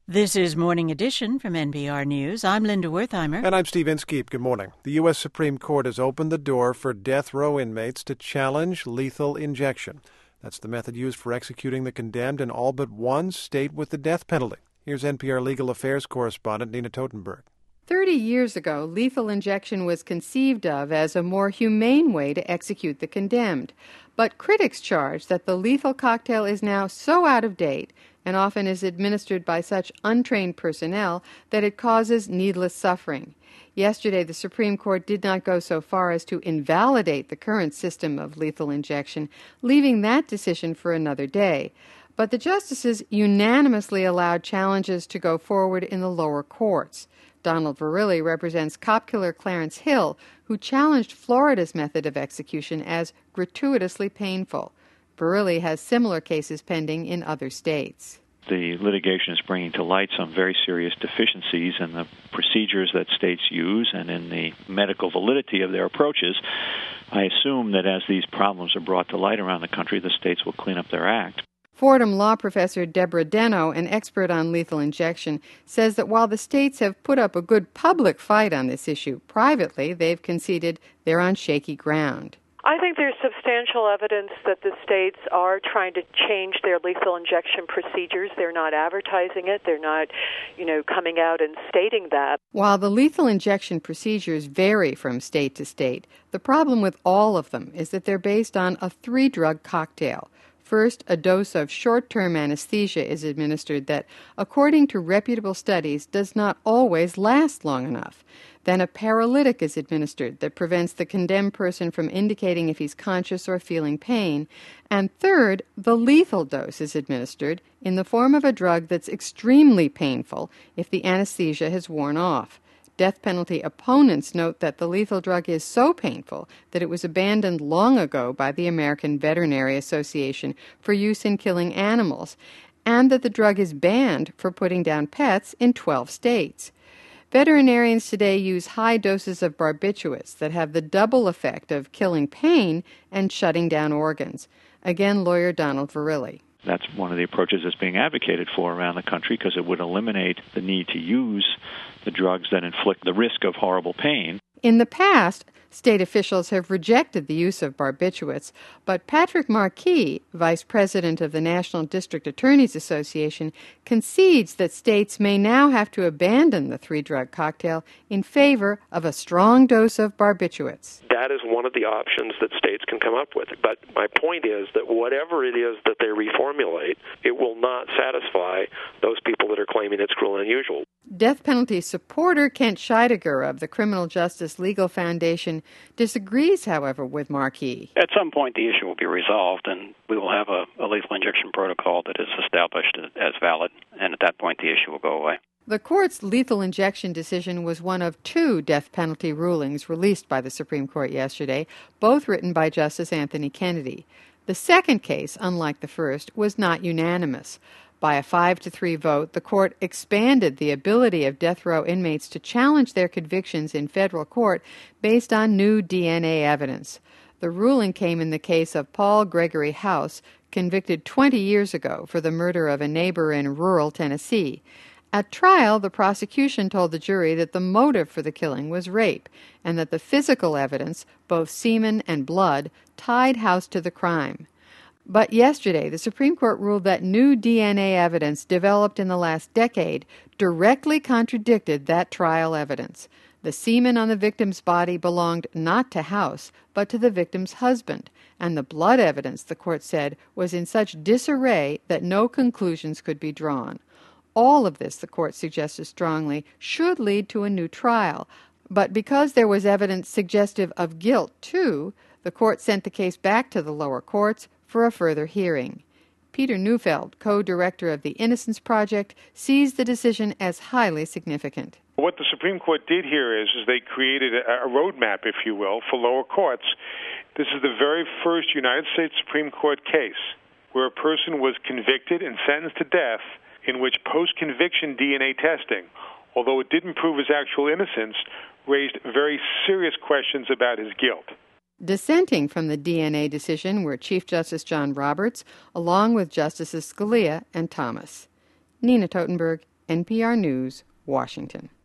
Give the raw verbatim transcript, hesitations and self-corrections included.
This is Morning Edition from N P R News. I'm Linda Wertheimer. And I'm Steve Inskeep. Good morning. The U S Supreme Court has opened the door for death row inmates to challenge lethal injection. That's the method used for executing the condemned in all but one state with the death penalty. Here's N P R Legal Affairs correspondent Nina Totenberg. Thirty years ago, lethal injection was conceived of as a more humane way to execute the condemned. But critics charge that the lethal cocktail is now so out of date and often is administered by such untrained personnel that it causes needless suffering. Yesterday, the Supreme Court did not go so far as to invalidate the current system of lethal injection, leaving that decision for another day. But the justices unanimously allowed challenges to go forward in the lower courts. Donald Verrilli represents cop killer Clarence Hill, who challenged Florida's method of execution as gratuitously painful. Verrilli has similar cases pending in other states. The litigation is bringing to light some very serious deficiencies in the procedures that states use and in the medical validity of their approaches. I assume that as these problems are brought to light around the country, the states will clean up their act. Fordham law professor Deborah Deno, an expert on lethal injection, says that while the states have put up a good public fight on this issue, privately they've conceded they're on shaky ground. I think there's substantial evidence that the states are trying to change their lethal injection procedures. They're not advertising it. They're not, you know, coming out and stating that. While the lethal injection procedures vary from state to state, the problem with all of them is that they're based on a three-drug cocktail. First, a dose of short-term anesthesia is administered that, according to reputable studies, does not always last long enough. Then a paralytic is administered that prevents the condemned person from indicating if he's conscious or feeling pain. And third, the lethal dose is administered in the form of a drug that's extremely painful if the anesthesia has worn off. Death penalty opponents note that the lethal drug is so painful that it was abandoned long ago by the American Veterinary Association for use in killing animals, and that the drug is banned for putting down pets in twelve states. Veterinarians today use high doses of barbiturates that have the double effect of killing pain and shutting down organs. Again, lawyer Donald Verrilli. That's one of the approaches that's being advocated for around the country because it would eliminate the need to use the drugs that inflict the risk of horrible pain. In the past, state officials have rejected the use of barbiturates, but Patrick Markey, vice president of the National District Attorneys Association, concedes that states may now have to abandon the three-drug cocktail in favor of a strong dose of barbiturates. That is one of the options that states can come up with. But my point is that whatever it is that they reformulate, it will not satisfy those people that are claiming it's cruel and unusual. Death penalty supporter Kent Scheidegger of the Criminal Justice Legal Foundation disagrees, however, with Markey. At some point, the issue will be resolved, and we will have a, a lethal injection protocol that is established as valid, and at that point, the issue will go away. The court's lethal injection decision was one of two death penalty rulings released by the Supreme Court yesterday, both written by Justice Anthony Kennedy. The second case, unlike the first, was not unanimous. By a five to three vote, the court expanded the ability of death row inmates to challenge their convictions in federal court based on new D N A evidence. The ruling came in the case of Paul Gregory House, convicted twenty years ago for the murder of a neighbor in rural Tennessee. At trial, the prosecution told the jury that the motive for the killing was rape and that the physical evidence, both semen and blood, tied House to the crime. But yesterday, the Supreme Court ruled that new D N A evidence developed in the last decade directly contradicted that trial evidence. The semen on the victim's body belonged not to House, but to the victim's husband, and the blood evidence, the court said, was in such disarray that no conclusions could be drawn. All of this, the court suggested strongly, should lead to a new trial. But because there was evidence suggestive of guilt, too, the court sent the case back to the lower courts for a further hearing. Peter Neufeld, co-director of the Innocence Project, sees the decision as highly significant. What the Supreme Court did here is, is they created a, a roadmap, if you will, for lower courts. This is the very first United States Supreme Court case where a person was convicted and sentenced to death in which post-conviction D N A testing, although it didn't prove his actual innocence, raised very serious questions about his guilt. Dissenting from the D N A decision were Chief Justice John Roberts, along with Justices Scalia and Thomas. Nina Totenberg, N P R News, Washington.